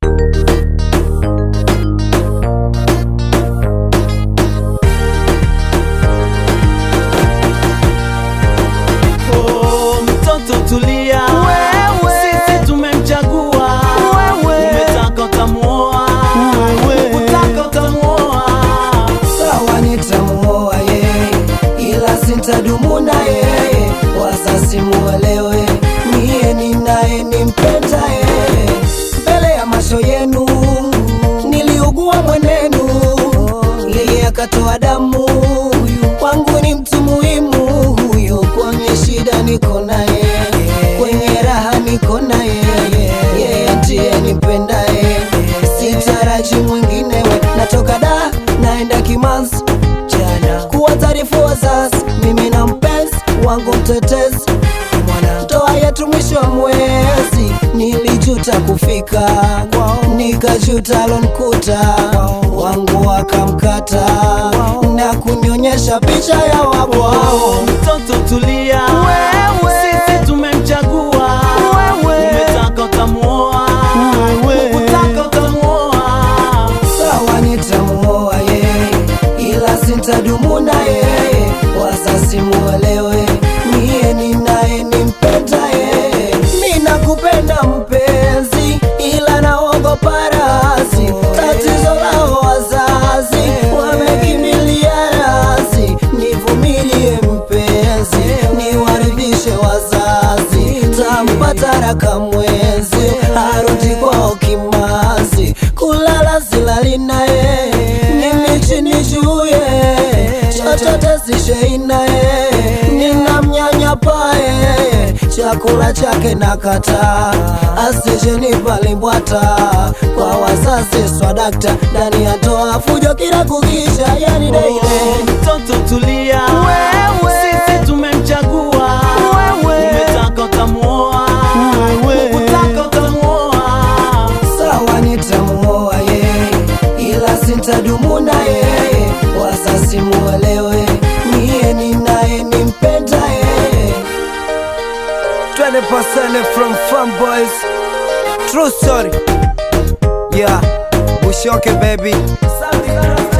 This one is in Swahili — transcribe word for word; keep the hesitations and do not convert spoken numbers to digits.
Oh, mtoto tulia, wewe sisi tumemchagua wewe, umetaka utamuoa wewe, utaka utamuoa. Sawa nitamuoa yeye, ila sintadumu na yeye, wazazi muelewe, mie ninaye nimpenda yeye. Mbele ya macho yenu niliugua mwenenu, yeye akatoa damu, kwangu ni mtu muhimu huyo. Kwenye shida niko naye, kwenye raha niko naye, yeye ndiye nipendaye, sitaraji mwingine we. Natoka da naenda Kimanzi jana kuwa taarifu wazazi, mimi na mpenzi wangu mtetezi, mwana ndoa yetu mwisho wa mwezi. Nilijuta kufika kwao, nikajuta lonkuta wangu wakamkata na kunionyesha picha ya wabwao. Mtoto tulia, wewe sisi tumemchagua wewe, umetaka utamuoa wewe, utaka utamuoa. Sawa nitamuoa yeye, ila sintadumu na yeye, wazazi muelewe, mie ninaye nimpenda yeye. Mina kupenda mpenzi, ila naogopa razi, tatizo lao wazazi wamekimilia razi. Nivumilie mpenzi, niwaridhishe wazazi, tampata raka mwezi, arudi kwao Kimanzi, kulala silali naye, mimi chini juye, chochote sishei naye, ninamnyanyapaye, chakula chake nakata, asije nipalimbwata, kwa wazazi swadakta, ndani ya ndoa fujo kila kukisha, yani daile. Mtoto tulia, wewe sisi tumemchagua wewe, umetaka utamuoa wewe, utaka utamuoa. Sawa nitamuoa yeye, ila sintadumu na yeye, wazazi muelewe, mie ninaye nimpenda yeye. twenty percent from Fun Boys, true story, yeah, Bushoke baby.